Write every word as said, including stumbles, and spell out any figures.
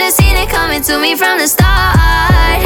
should've seen it coming to me from the start.